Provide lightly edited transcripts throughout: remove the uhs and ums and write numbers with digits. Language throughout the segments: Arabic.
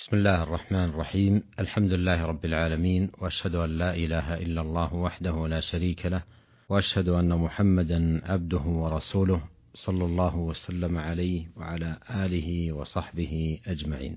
بسم الله الرحمن الرحيم. الحمد لله رب العالمين، وأشهد أن لا إله إلا الله وحده لا شريك له، وأشهد أن محمدا عبده ورسوله صلى الله وسلم عليه وعلى آله وصحبه أجمعين.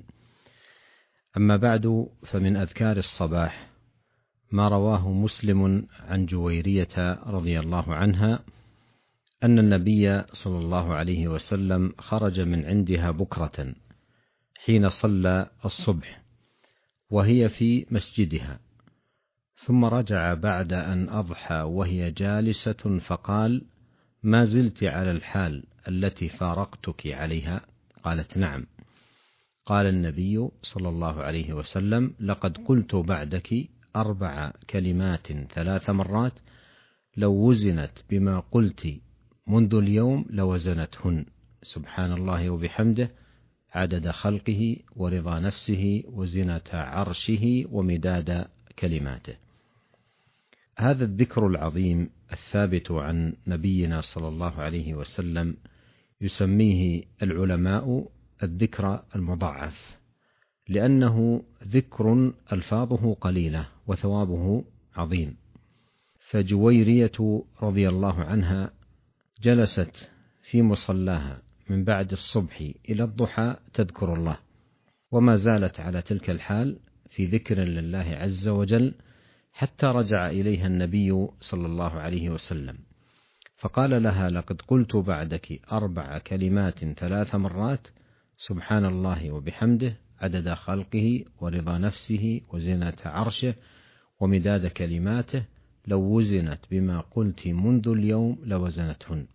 أما بعد، فمن أذكار الصباح ما رواه مسلم عن جويرية رضي الله عنها أن النبي صلى الله عليه وسلم خرج من عندها بكرة حين صلى الصبح وهي في مسجدها، ثم رجع بعد أن أضحى وهي جالسة فقال: ما زلت على الحال التي فارقتك عليها؟ قالت: نعم. قال النبي صلى الله عليه وسلم: لقد قلت بعدك 4 كلمات 3 مرات، لو وزنت بما قلت منذ اليوم لوزنتهن، سبحان الله وبحمده، عدد خلقه ورضا نفسه وزنة عرشه ومداد كلماته. هذا الذكر العظيم الثابت عن نبينا صلى الله عليه وسلم يسميه العلماء الذكر المضاعف، لأنه ذكر ألفاظه قليلة وثوابه عظيم. فجويرية رضي الله عنها جلست في مصلاها من بعد الصبح إلى الضحى تذكر الله، وما زالت على تلك الحال في ذكر لله عز وجل حتى رجع إليها النبي صلى الله عليه وسلم فقال لها: لقد قلت بعدك 4 كلمات 3 مرات، سبحان الله وبحمده، عدد خلقه ورضا نفسه وزنة عرشه ومداد كلماته، لو وزنت بما قلت منذ اليوم لوزنتهن.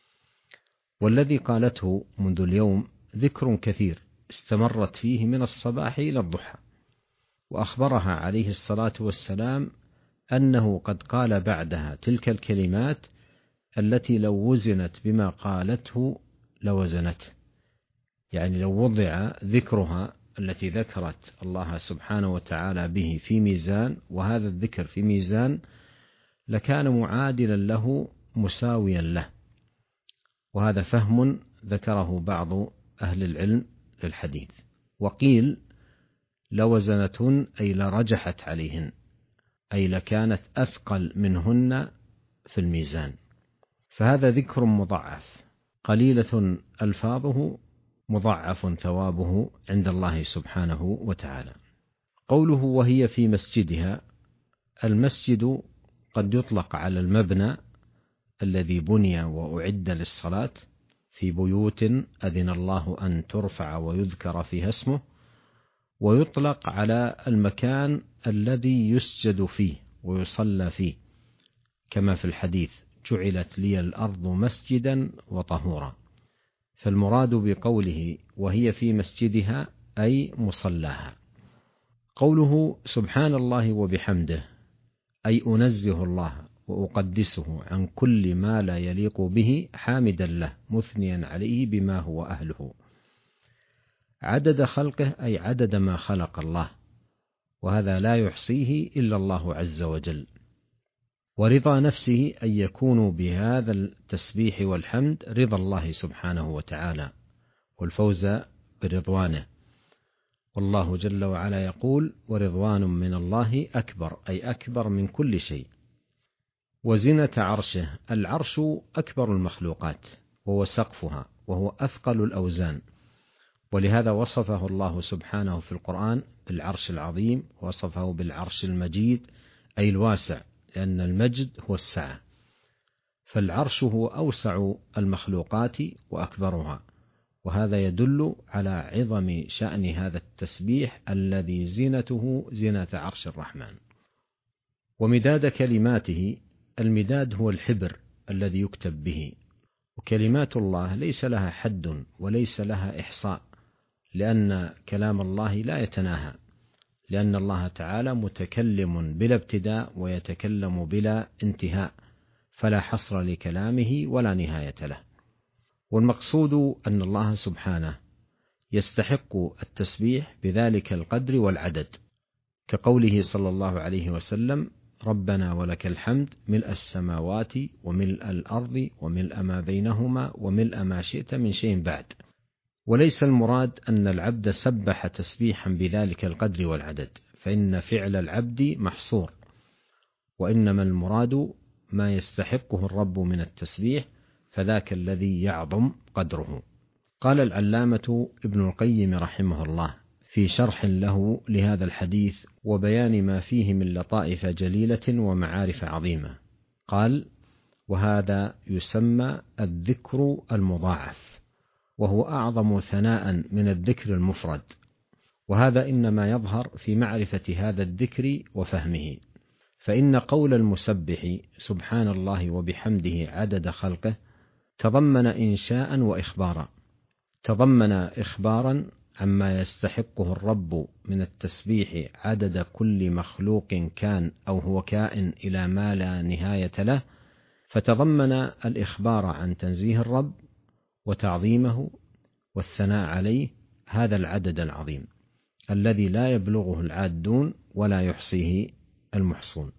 والذي قالته منذ اليوم ذكر كثير استمرت فيه من الصباح إلى الضحى، وأخبرها عليه الصلاة والسلام أنه قد قال بعدها تلك الكلمات التي لو وزنت بما قالته لوزنته، يعني لو وضع ذكرها التي ذكرت الله سبحانه وتعالى به في ميزان، وهذا الذكر في ميزان، لكان معادلا له مساويا له. وهذا فهم ذكره بعض أهل العلم للحديث. وقيل لوزنتهن أي لرجحت عليهن، أي لكانت أثقل منهن في الميزان. فهذا ذكر مضاعف، قليلة ألفاظه، مضاعف ثوابه عند الله سبحانه وتعالى. قوله وهي في مسجدها، المسجد قد يطلق على المبنى الذي بني وأعد للصلاة في بيوت أذن الله أن ترفع ويذكر فيها اسمه، ويطلق على المكان الذي يسجد فيه ويصلى فيه، كما في الحديث: جعلت لي الأرض مسجدا وطهورا. فالمراد بقوله وهي في مسجدها أي مصلاها. قوله سبحان الله وبحمده أي أنزه الله وأقدسه عن كل ما لا يليق به، حامدا له مثنيا عليه بما هو أهله. عدد خلقه أي عدد ما خلق الله، وهذا لا يحصيه إلا الله عز وجل. ورضا نفسه أن يكون بهذا التسبيح والحمد رضا الله سبحانه وتعالى والفوز برضوانه. والله جل وعلا يقول: ورضوان من الله أكبر، أي أكبر من كل شيء. وزنة عرشه، العرش أكبر المخلوقات وهو سقفها وهو أثقل الأوزان، ولهذا وصفه الله سبحانه في القرآن بالعرش العظيم، وصفه بالعرش المجيد أي الواسع، لأن المجد هو السعة. فالعرش هو أوسع المخلوقات وأكبرها، وهذا يدل على عظم شأن هذا التسبيح الذي زينته زينة عرش الرحمن. ومداد كلماته، المداد هو الحبر الذي يكتب به، وكلمات الله ليس لها حد وليس لها إحصاء، لأن كلام الله لا يتناهى، لأن الله تعالى متكلم بلا ابتداء ويتكلم بلا انتهاء، فلا حصر لكلامه ولا نهاية له. والمقصود أن الله سبحانه يستحق التسبيح بذلك القدر والعدد، كقوله صلى الله عليه وسلم: ربنا ولك الحمد ملء السماوات وملء الأرض وملء ما بينهما وملء ما شئت من شيء بعد. وليس المراد أن العبد سبح تسبيحا بذلك القدر والعدد، فإن فعل العبد محصور، وإنما المراد ما يستحقه الرب من التسبيح، فذاك الذي يعظم قدره. قال العلامة ابن القيم رحمه الله في شرح له لهذا الحديث وبيان ما فيه من لطائف جليلة ومعارف عظيمة، قال: وهذا يسمى الذكر المضاعف، وهو أعظم ثناء من الذكر المفرد، وهذا إنما يظهر في معرفة هذا الذكر وفهمه. فإن قول المسبح سبحان الله وبحمده عدد خلقه تضمن إنشاء وإخبارا، تضمن إخبارا عما يستحقه الرب من التسبيح عدد كل مخلوق كان أو هو كائن إلى ما لا نهاية له، فتضمن الإخبار عن تنزيه الرب وتعظيمه والثناء عليه، هذا العدد العظيم الذي لا يبلغه العادون ولا يحصيه المحصون.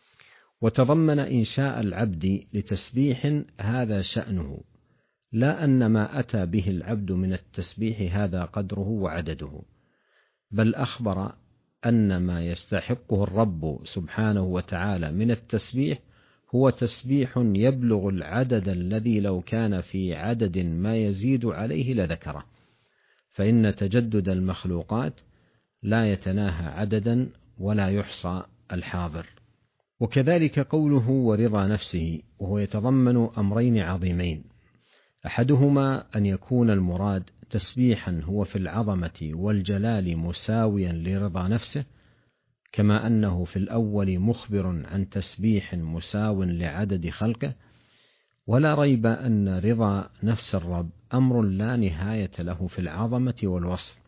وتضمن إنشاء العبد لتسبيح هذا شأنه، لا أن ما أتى به العبد من التسبيح هذا قدره وعدده، بل أخبر أن ما يستحقه الرب سبحانه وتعالى من التسبيح هو تسبيح يبلغ العدد الذي لو كان في عدد ما يزيد عليه لذكره، فإن تجدد المخلوقات لا يتناهى عددا ولا يحصى الحاضر. وكذلك قوله ورضا نفسه، وهو يتضمن أمرين عظيمين: أحدهما أن يكون المراد تسبيحا هو في العظمة والجلال مساويا لرضا نفسه، كما أنه في الأول مخبر عن تسبيح مساو لعدد خلقه، ولا ريب أن رضا نفس الرب أمر لا نهاية له في العظمة والوصف.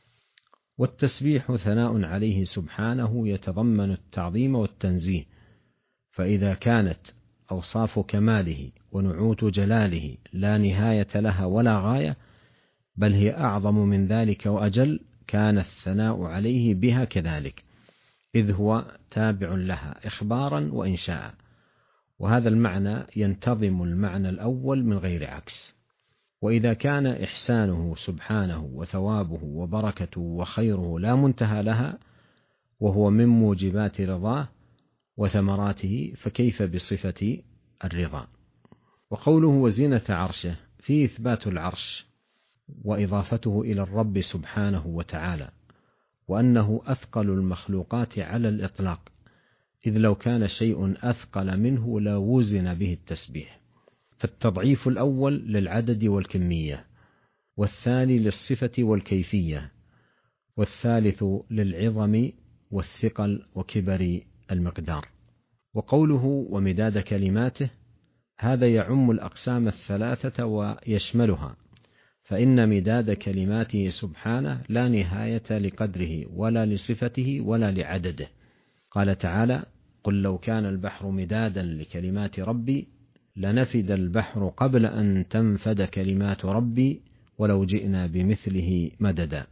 والتسبيح ثناء عليه سبحانه يتضمن التعظيم والتنزيه، فإذا كانت أوصاف كماله ونعوت جلاله لا نهاية لها ولا غاية، بل هي أعظم من ذلك وأجل، كان الثناء عليه بها كذلك، إذ هو تابع لها إخبارا وإنشاء، وهذا المعنى ينتظم المعنى الأول من غير عكس. وإذا كان إحسانه سبحانه وثوابه وبركته وخيره لا منتهى لها، وهو من موجبات رضاه وثمراته، فكيف بصفة الرضا؟ وقوله وزينة عرشه فيه إثبات العرش وإضافته إلى الرب سبحانه وتعالى، وأنه أثقل المخلوقات على الإطلاق، إذ لو كان شيء أثقل منه لا وزن به التسبيح. فالتضعيف الأول للعدد والكمية، والثاني للصفة والكيفية، والثالث للعظم والثقل وكبر المقدار. وقوله ومداد كلماته هذا يعم الأقسام الثلاثة ويشملها، فإن مداد كلماته سبحانه لا نهاية لقدره ولا لصفته ولا لعدده. قال تعالى: قل لو كان البحر مدادا لكلمات ربي لنفد البحر قبل أن تنفد كلمات ربي ولو جئنا بمثله مددا.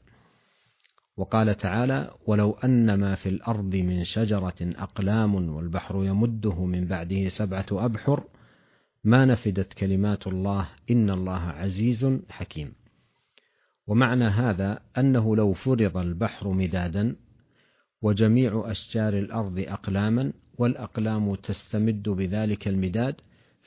وقال تعالى: ولو أن ما في الأرض من شجرة أقلام والبحر يمده من بعده 7 أبحر ما نفدت كلمات الله إن الله عزيز حكيم. ومعنى هذا أنه لو فرض البحر مدادا وجميع أشجار الأرض أقلاما، والأقلام تستمد بذلك المداد،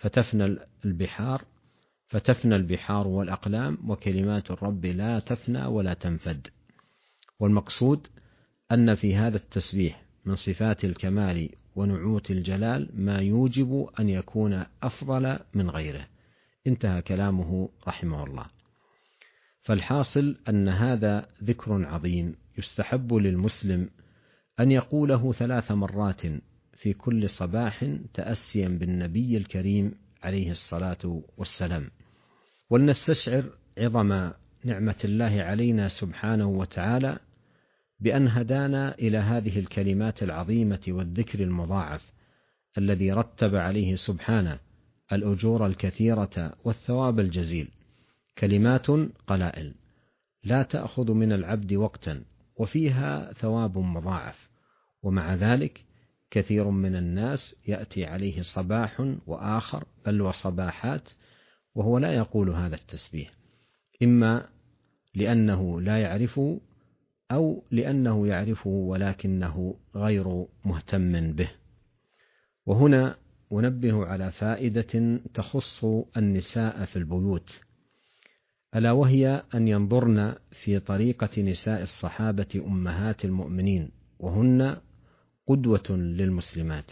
فتفنى البحار والأقلام، وكلمات الرب لا تفنى ولا تنفد. والمقصود أن في هذا التسبيح من صفات الكمال ونعوت الجلال ما يوجب أن يكون أفضل من غيره. انتهى كلامه رحمه الله. فالحاصل أن هذا ذكر عظيم يستحب للمسلم أن يقوله 3 مرات في كل صباح تأسيا بالنبي الكريم عليه الصلاة والسلام. ولنستشعر عظم نعمة الله علينا سبحانه وتعالى بأن هدانا إلى هذه الكلمات العظيمة والذكر المضاعف الذي رتب عليه سبحانه الأجور الكثيرة والثواب الجزيل. كلمات قلائل لا تأخذ من العبد وقتا، وفيها ثواب مضاعف، ومع ذلك كثير من الناس يأتي عليه صباح وآخر بل وصباحات وهو لا يقول هذا التسبيح، إما لأنه لا يعرفه أو لأنه يعرفه ولكنه غير مهتم به. وهنا أنبه على فائدة تخص النساء في البيوت، ألا وهي أن ينظرن في طريقة نساء الصحابة أمهات المؤمنين، وهن قدوة للمسلمات.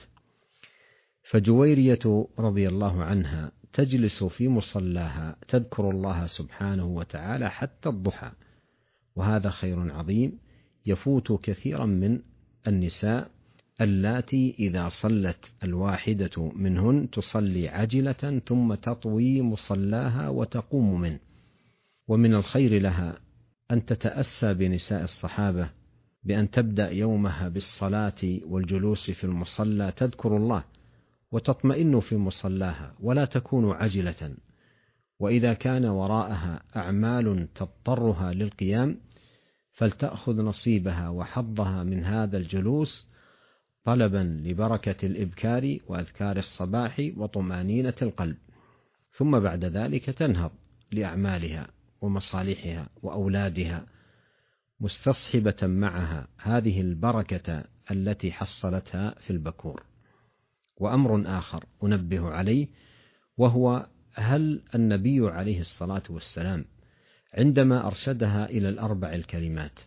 فجويرية رضي الله عنها تجلس في مصلاها تذكر الله سبحانه وتعالى حتى الضحى، وهذا خير عظيم يفوت كثيرا من النساء اللاتي إذا صلت الواحدة منهن تصلي عجلة ثم تطوي مصلاها وتقوم منه. ومن الخير لها أن تتأسى بنساء الصحابة بأن تبدأ يومها بالصلاة والجلوس في المصلى تذكر الله وتطمئن في مصلاها ولا تكون عجلة، وإذا كان وراءها أعمال تضطرها للقيام فلتأخذ نصيبها وحظها من هذا الجلوس طلبا لبركة الإبكار وأذكار الصباح وطمأنينة القلب، ثم بعد ذلك تنهض لأعمالها ومصالحها وأولادها مستصحبة معها هذه البركة التي حصلتها في البكور. وأمر آخر أنبه عليه، وهو هل النبي عليه الصلاة والسلام عندما أرشدها إلى الأربع الكلمات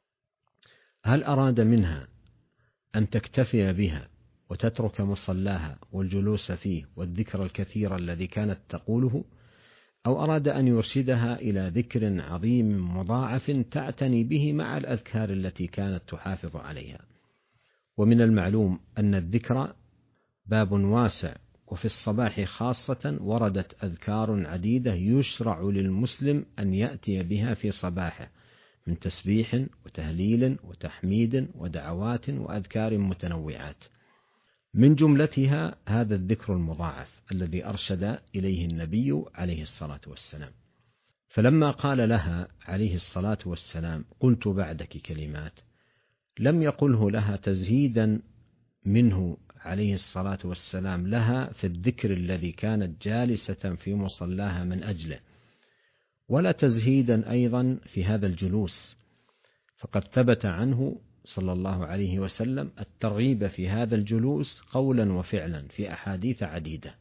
هل أراد منها أن تكتفي بها وتترك مصلاها والجلوس فيه والذكر الكثير الذي كانت تقوله، أو أراد أن يرشدها إلى ذكر عظيم مضاعف تعتني به مع الأذكار التي كانت تحافظ عليها؟ ومن المعلوم أن الذكر باب واسع، وفي الصباح خاصة وردت أذكار عديدة يشرع للمسلم أن يأتي بها في صباحه من تسبيح وتهليل وتحميد ودعوات وأذكار متنوعات، من جملتها هذا الذكر المضاعف الذي أرشد إليه النبي عليه الصلاة والسلام. فلما قال لها عليه الصلاة والسلام قلت بعدك كلمات، لم يقله لها تزهيدا منه عليه الصلاة والسلام لها في الذكر الذي كانت جالسة في مصلاها من أجله، ولا تزهيدا أيضا في هذا الجلوس، فقد ثبت عنه صلى الله عليه وسلم الترغيب في هذا الجلوس قولا وفعلا في أحاديث عديدة.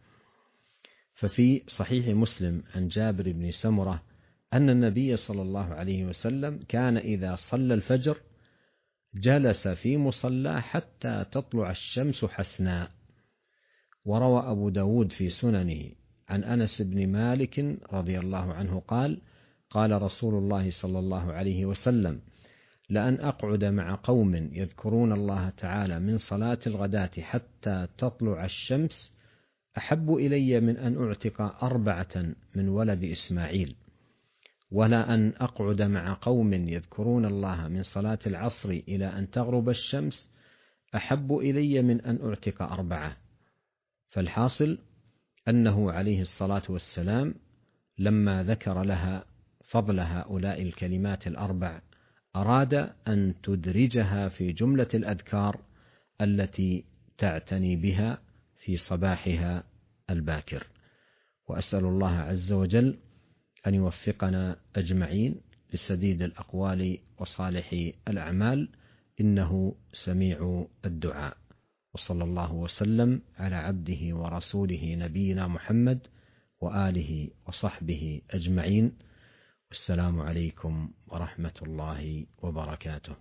ففي صحيح مسلم عن جابر بن سمرة أن النبي صلى الله عليه وسلم كان إذا صلى الفجر جلس في مصلى حتى تطلع الشمس حسناء. وروى أبو داود في سننه عن أنس بن مالك رضي الله عنه قال قال رسول الله صلى الله عليه وسلم لأن أقعد مع قوم يذكرون الله تعالى من صلاة الغداة حتى تطلع الشمس أحب إلي من أن أعتق 4 من ولد إسماعيل، ولا أن أقعد مع قوم يذكرون الله من صلاة العصر إلى أن تغرب الشمس أحب إلي من أن أعتق 4. فالحاصل أنه عليه الصلاة والسلام لما ذكر لها فضل هؤلاء الكلمات ال4 أراد أن تدرجها في جملة الأذكار التي تعتني بها في صباحها الباكر. وأسأل الله عز وجل أن يوفقنا أجمعين لسديد الأقوال وصالح الأعمال، إنه سميع الدعاء. وصلى الله وسلم على عبده ورسوله نبينا محمد وآله وصحبه أجمعين، والسلام عليكم ورحمة الله وبركاته.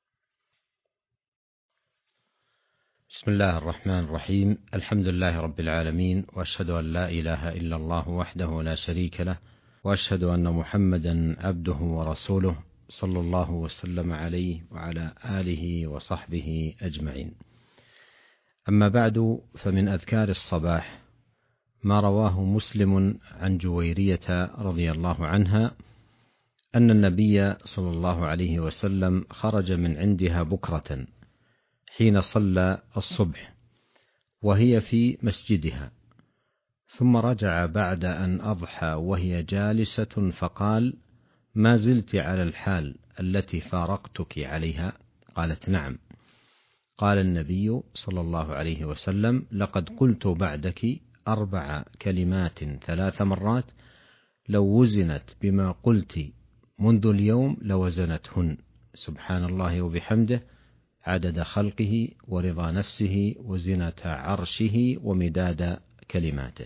بسم الله الرحمن الرحيم، الحمد لله رب العالمين، وأشهد أن لا إله إلا الله وحده لا شريك له، وأشهد أن محمدا عبده ورسوله صلى الله وسلم عليه وعلى آله وصحبه أجمعين. أما بعد، فمن أذكار الصباح ما رواه مسلم عن جويرية رضي الله عنها أن النبي صلى الله عليه وسلم خرج من عندها بكرة حين صلى الصبح وهي في مسجدها، ثم رجع بعد أن أضحى وهي جالسة فقال: ما زلت على الحال التي فارقتك عليها؟ قالت: نعم. قال النبي صلى الله عليه وسلم: لقد قلت بعدك 4 كلمات 3 مرات لو وزنت بما قلت منذ اليوم لوزنتهن. سبحان الله وبحمده عدد خلقه ورضا نفسه وزنة عرشه ومداد كلماته.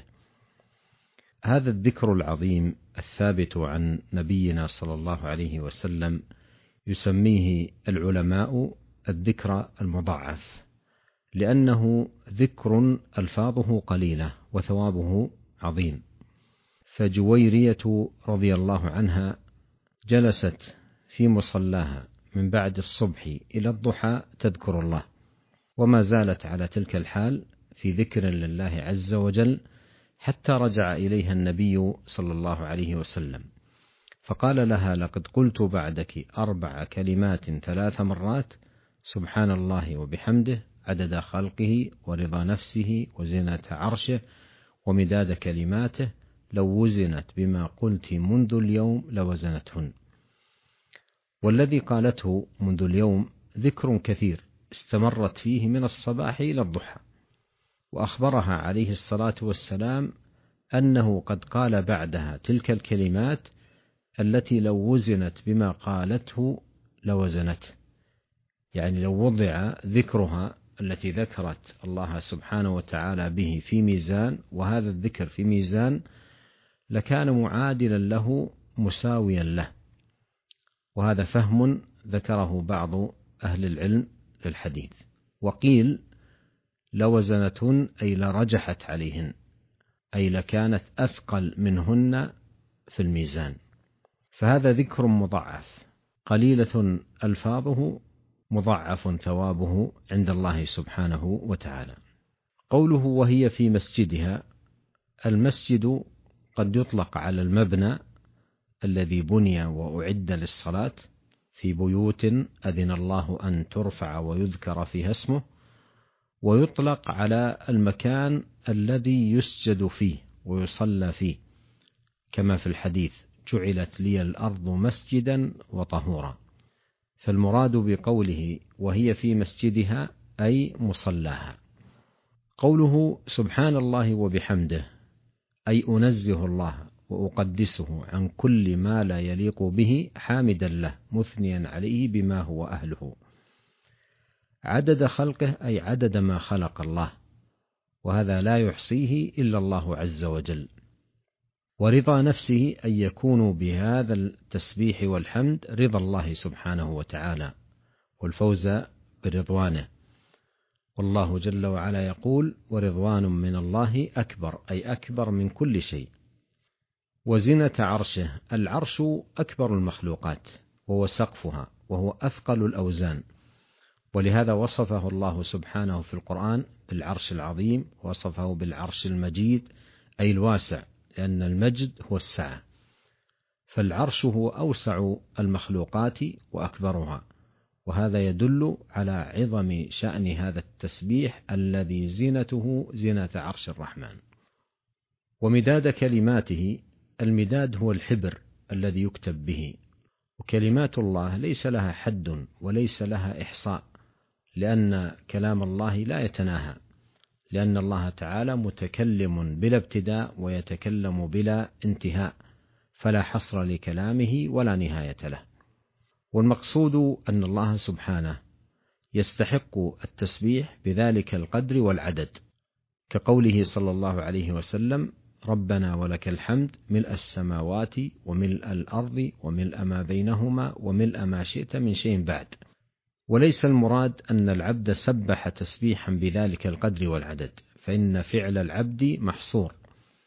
هذا الذكر العظيم الثابت عن نبينا صلى الله عليه وسلم يسميه العلماء الذكر المضاعف، لأنه ذكر ألفاظه قليلة وثوابه عظيم. فجويرية رضي الله عنها جلست في مصلاها من بعد الصبح إلى الضحى تذكر الله، وما زالت على تلك الحال في ذكر لله عز وجل حتى رجع إليها النبي صلى الله عليه وسلم فقال لها: لقد قلت بعدك 4 كلمات 3 مرات، سبحان الله وبحمده عدد خلقه ورضا نفسه وزنة عرشه ومداد كلماته، لو وزنت بما قلت منذ اليوم لوزنتهن. والذي قالته منذ اليوم ذكر كثير استمرت فيه من الصباح إلى الضحى، وأخبرها عليه الصلاة والسلام أنه قد قال بعدها تلك الكلمات التي لو وزنت بما قالته لوزنته، يعني لو وضع ذكرها التي ذكرت الله سبحانه وتعالى به في ميزان، وهذا الذكر في ميزان، لكان معادلا له مساويا له. وهذا فهم ذكره بعض أهل العلم للحديث. وقيل لوزنتهن أي لرجحت عليهن، أي لكانت أثقل منهن في الميزان. فهذا ذكر مضاعف، قليلة ألفاظه، مضاعف ثوابه عند الله سبحانه وتعالى. قوله وهي في مسجدها، المسجد قد يطلق على المبنى الذي بني وأعد للصلاة في بيوت أذن الله أن ترفع ويذكر فيها اسمه، ويطلق على المكان الذي يسجد فيه ويصلى فيه، كما في الحديث: جعلت لي الأرض مسجدا وطهورا. فالمراد بقوله وهي في مسجدها أي مصلاها. قوله سبحان الله وبحمده أي أنزه الله وأقدسه عن كل ما لا يليق به، حامدا له مثنيا عليه بما هو أهله. عدد خلقه أي عدد ما خلق الله، وهذا لا يحصيه إلا الله عز وجل. ورضا نفسه أن يكون بهذا التسبيح والحمد رضا الله سبحانه وتعالى والفوز برضوانه. والله جل وعلا يقول: ورضوان من الله أكبر، أي أكبر من كل شيء. وزنة عرشه، العرش أكبر المخلوقات وهو سقفها وهو أثقل الأوزان، ولهذا وصفه الله سبحانه في القرآن بالعرش العظيم، وصفه بالعرش المجيد أي الواسع، لأن المجد هو السعة. فالعرش هو أوسع المخلوقات وأكبرها، وهذا يدل على عظم شأن هذا التسبيح الذي زينته زينة عرش الرحمن. ومداد كلماته، المداد هو الحبر الذي يكتب به، وكلمات الله ليس لها حد وليس لها إحصاء، لأن كلام الله لا يتناهى، لأن الله تعالى متكلم بلا ابتداء ويتكلم بلا انتهاء، فلا حصر لكلامه ولا نهاية له. والمقصود أن الله سبحانه يستحق التسبيح بذلك القدر والعدد، كقوله صلى الله عليه وسلم: ربنا ولك الحمد ملء السماوات وملء الأرض وملء ما بينهما وملء ما شئت من شيء بعد. وليس المراد أن العبد سبح تسبيحا بذلك القدر والعدد، فإن فعل العبد محصور،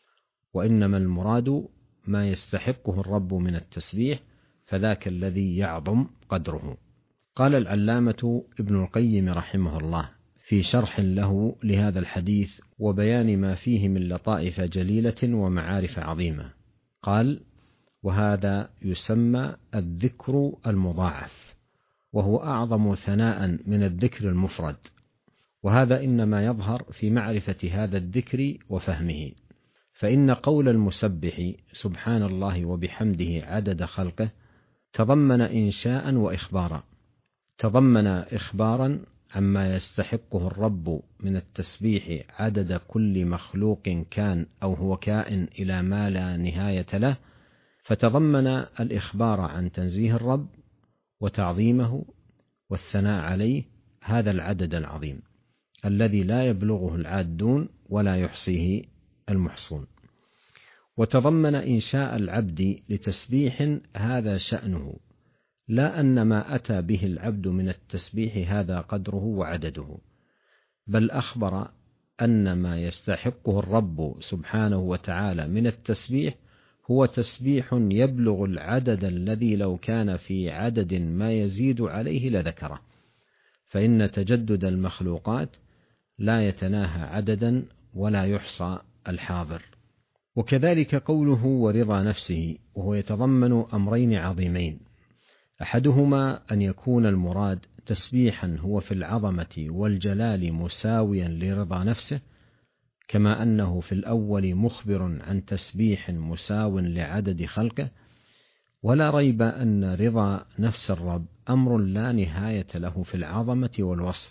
وإنما المراد ما يستحقه الرب من التسبيح، فذاك الذي يعظم قدره. قال العلامة ابن القيم رحمه الله في شرح له لهذا الحديث وبيان ما فيه من لطائف جليلة ومعارف عظيمة، قال: وهذا يسمى الذكر المضاعف، وهو أعظم ثناء من الذكر المفرد، وهذا إنما يظهر في معرفة هذا الذكر وفهمه. فإن قول المسبح سبحان الله وبحمده عدد خلقه تضمن إنشاء وإخبارا، تضمن إخبارا عما يستحقه الرب من التسبيح عدد كل مخلوق كان أو هو كائن إلى ما لا نهاية له، فتضمن الإخبار عن تنزيه الرب وتعظيمه والثناء عليه هذا العدد العظيم الذي لا يبلغه العادون ولا يحصيه المحصون. وتضمن إنشاء العبد لتسبيح هذا شأنه، لا أن ما أتى به العبد من التسبيح هذا قدره وعدده، بل أخبر أن ما يستحقه الرب سبحانه وتعالى من التسبيح هو تسبيح يبلغ العدد الذي لو كان في عدد ما يزيد عليه لذكره، فإن تجدد المخلوقات لا يتناهى عددا ولا يحصى الحاضر. وكذلك قوله ورضا نفسه، وهو يتضمن أمرين عظيمين: أحدهما أن يكون المراد تسبيحا هو في العظمة والجلال مساويا لرضا نفسه، كما أنه في الأول مخبر عن تسبيح مساو لعدد خلقه. ولا ريب أن رضا نفس الرب أمر لا نهاية له في العظمة والوصف،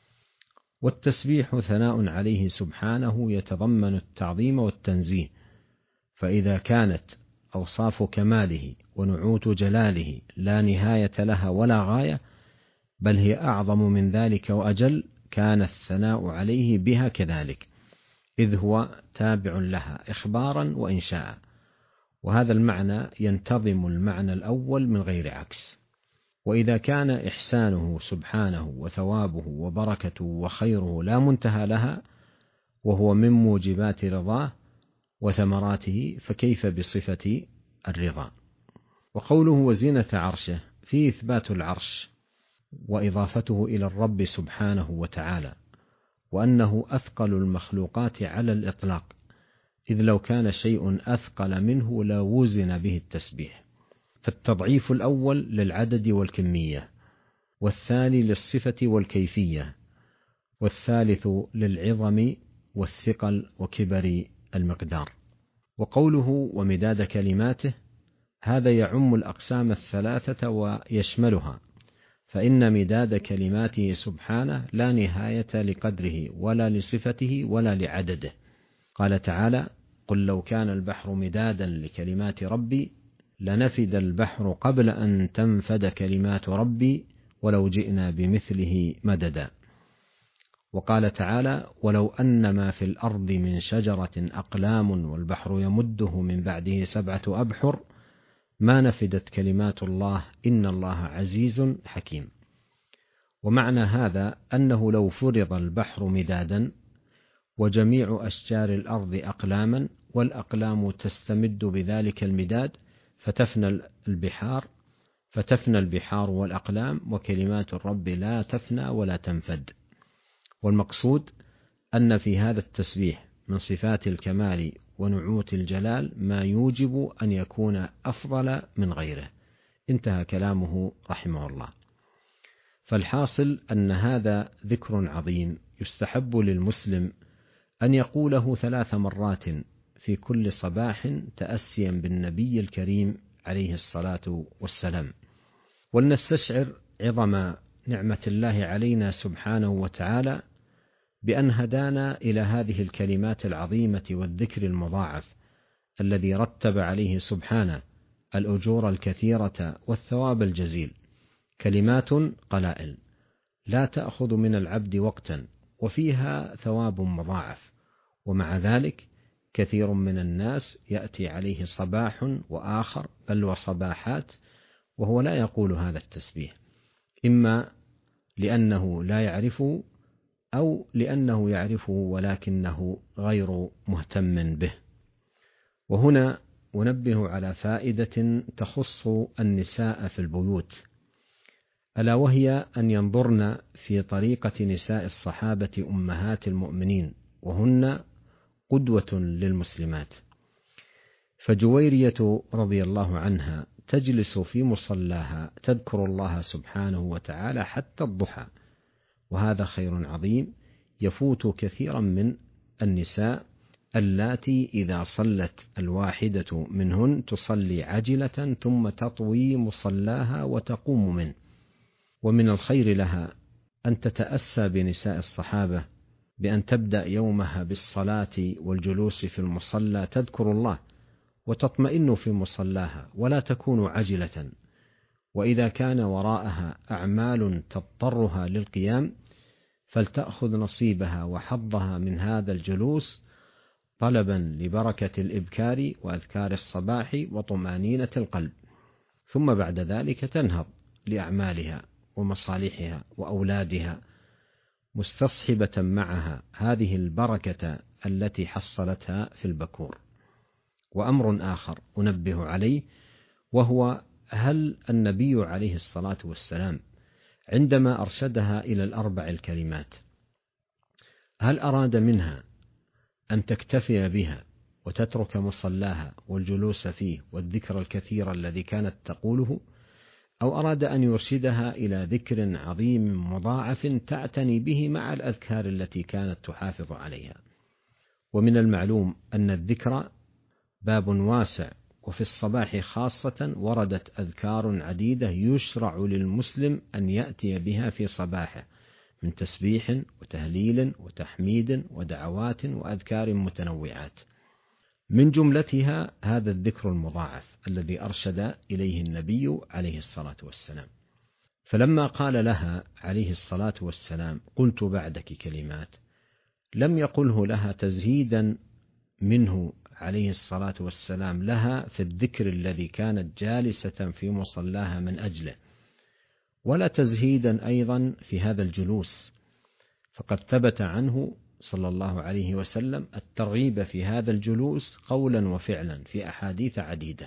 والتسبيح ثناء عليه سبحانه يتضمن التعظيم والتنزيه، فإذا كانت أوصاف كماله ونعوت جلاله لا نهاية لها ولا غاية، بل هي أعظم من ذلك وأجل، كان الثناء عليه بها كذلك، إذ هو تابع لها إخبارا وإنشاء. وهذا المعنى ينتظم المعنى الأول من غير عكس. وإذا كان إحسانه سبحانه وثوابه وبركته وخيره لا منتهى لها، وهو من موجبات رضاه وثمراته، فكيف بصفة الرضا؟ وقوله وزينة عرشه فيه إثبات العرش وإضافته إلى الرب سبحانه وتعالى، وأنه أثقل المخلوقات على الإطلاق، إذ لو كان شيء أثقل منه لوزن به التسبيح. فالتضعيف الأول للعدد والكمية، والثاني للصفة والكيفية، والثالث للعظم والثقل وكبر المقدار. وقوله ومداد كلماته هذا يعم الأقسام الثلاثة ويشملها، فإن مداد كلماته سبحانه لا نهاية لقدره ولا لصفته ولا لعدده. قال تعالى: قل لو كان البحر مدادا لكلمات ربي لنفد البحر قبل أن تنفد كلمات ربي ولو جئنا بمثله مددا. وقال تعالى: ولو أن ما في الأرض من شجرة أقلام والبحر يمده من بعده 7 أبحر ما نفدت كلمات الله إن الله عزيز حكيم. ومعنى هذا أنه لو فرض البحر مدادا وجميع أشجار الأرض أقلاما، والأقلام تستمد بذلك المداد، فتفنى البحار والأقلام، وكلمات الرب لا تفنى ولا تنفد. والمقصود أن في هذا التسبيح من صفات الكمال ونعوت الجلال ما يوجب أن يكون أفضل من غيره. انتهى كلامه رحمه الله. فالحاصل أن هذا ذكر عظيم يستحب للمسلم أن يقوله 3 مرات في كل صباح تأسيا بالنبي الكريم عليه الصلاة والسلام. ولنستشعر عظم نعمة الله علينا سبحانه وتعالى بأن هدانا إلى هذه الكلمات العظيمة والذكر المضاعف الذي رتب عليه سبحانه الأجور الكثيرة والثواب الجزيل. كلمات قلائل لا تأخذ من العبد وقتا وفيها ثواب مضاعف، ومع ذلك كثير من الناس يأتي عليه صباح وآخر بل وصباحات وهو لا يقول هذا التسبيح، إما لأنه لا يعرفه أو لأنه يعرفه ولكنه غير مهتم به. وهنا أنبه على فائدة تخص النساء في البيوت، ألا وهي أن ينظرن في طريقة نساء الصحابة أمهات المؤمنين، وهن قدوة للمسلمات. فجويرية رضي الله عنها تجلس في مصلاها تذكر الله سبحانه وتعالى حتى الضحى، وهذا خير عظيم يفوت كثيرا من النساء اللاتي إذا صلت الواحدة منهن تصلي عجلة ثم تطوي مصلاها وتقوم منه. ومن الخير لها أن تتأسى بنساء الصحابة بأن تبدأ يومها بالصلاة والجلوس في المصلى تذكر الله، وتطمئن في مصلاها ولا تكون عجلة، وإذا كان وراءها أعمال تضطرها للقيام فلتأخذ نصيبها وحظها من هذا الجلوس طلبا لبركة الإبكار وأذكار الصباح وطمأنينة القلب، ثم بعد ذلك تنهض لأعمالها ومصالحها وأولادها مستصحبة معها هذه البركة التي حصلتها في البكور. وأمر آخر أنبه عليه، وهو هل النبي عليه الصلاة والسلام عندما أرشدها إلى الأربع الكلمات هل أراد منها أن تكتفي بها وتترك مصلاها والجلوس فيه والذكر الكثير الذي كانت تقوله، أو أراد أن يرشدها إلى ذكر عظيم مضاعف تعتني به مع الأذكار التي كانت تحافظ عليها؟ ومن المعلوم أن الذكر باب واسع، وفي الصباح خاصة وردت أذكار عديدة يشرع للمسلم أن يأتي بها في صباحه من تسبيح وتهليل وتحميد ودعوات وأذكار متنوعات، من جملتها هذا الذكر المضاعف الذي أرشد إليه النبي عليه الصلاة والسلام. فلما قال لها عليه الصلاة والسلام قلت بعدك كلمات، لم يقله لها تزهيدا منه عليه الصلاة والسلام لها في الذكر الذي كانت جالسة في مصلاها من أجله، ولا تزهيدا أيضا في هذا الجلوس، فقد ثبت عنه صلى الله عليه وسلم الترغيب في هذا الجلوس قولا وفعلا في أحاديث عديدة.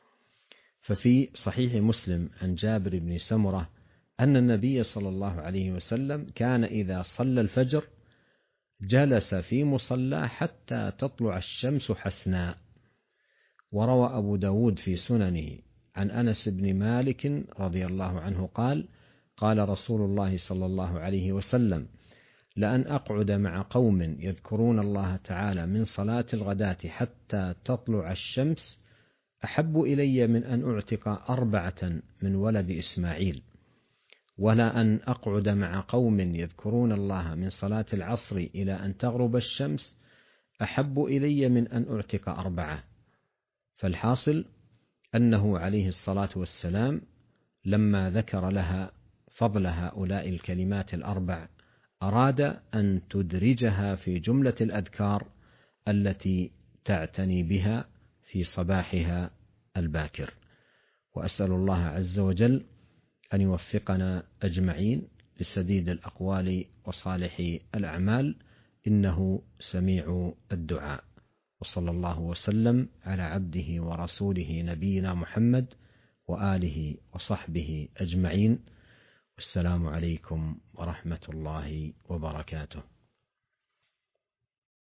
ففي صحيح مسلم عن جابر بن سمرة أن النبي صلى الله عليه وسلم كان إذا صلى الفجر جلس في مصلى حتى تطلع الشمس حسناء. وروى أبو داود في سننه عن أنس بن مالك رضي الله عنه قال قال رسول الله صلى الله عليه وسلم لأن أقعد مع قوم يذكرون الله تعالى من صلاة الغداة حتى تطلع الشمس أحب إلي من أن أعتق 4 من ولد إسماعيل، ولا أن أقعد مع قوم يذكرون الله من صلاة العصر إلى أن تغرب الشمس أحب إلي من أن أعتق 4. فالحاصل أنه عليه الصلاة والسلام لما ذكر لها فضل هؤلاء الكلمات ال4 أراد أن تدرجها في جملة الأذكار التي تعتني بها في صباحها الباكر. وأسأل الله عز وجل أن يوفقنا أجمعين لسديد الأقوال وصالح الأعمال، إنه سميع الدعاء. وصلى الله وسلم على عبده ورسوله نبينا محمد وآله وصحبه أجمعين، والسلام عليكم ورحمة الله وبركاته.